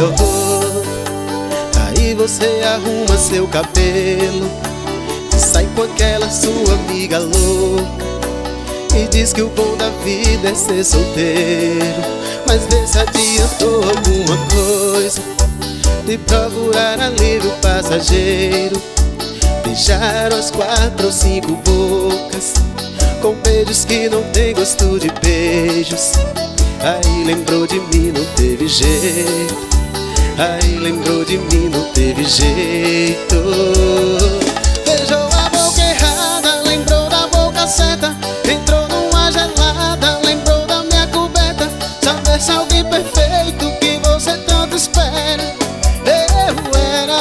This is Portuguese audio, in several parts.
melhorou. Aí você arruma seu cabelo e sai com aquela sua amiga louca e diz que o bom da vida é ser solteiro. Mas vê se adiantou alguma coisa de procurar alívio passageiro. Beijaram as 4 ou 5 bocas com beijos que não tem gosto de beijos. Aí lembrou de mim, não teve jeito. Aí lembrou de mim, não teve jeito. Beijou a boca errada, lembrou da boca certa. Entrou numa gelada, lembrou da minha coberta. Saber se alguém perfeito que você tanto espera eu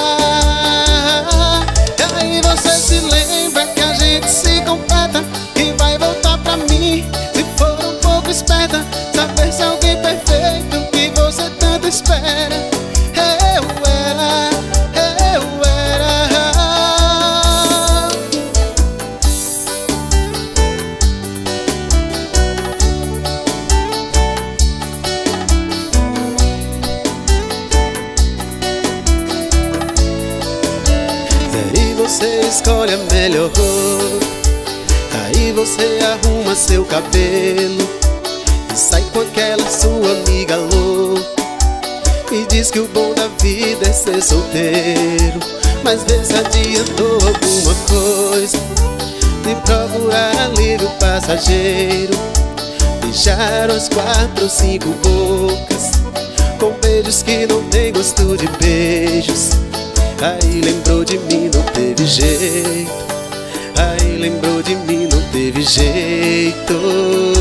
era. Aí você se lembra que a gente se completa e vai voltar pra mim se for um pouco esperta. Saber se alguém perfeito que você tanto espera eu era, eu era. Daí você escolhe a melhor roupa, aí você arruma seu cabelo e sai com aquela sua amiga louca e diz que o bom da vida é ser solteiro. Mas vê se adiantou alguma coisa de procurar alívio passageiro. Beijaram as 4 ou 5 bocas com beijos que não tem gosto de beijos. Aí lembrou de mim, não teve jeito. Aí lembrou de mim, não teve jeito.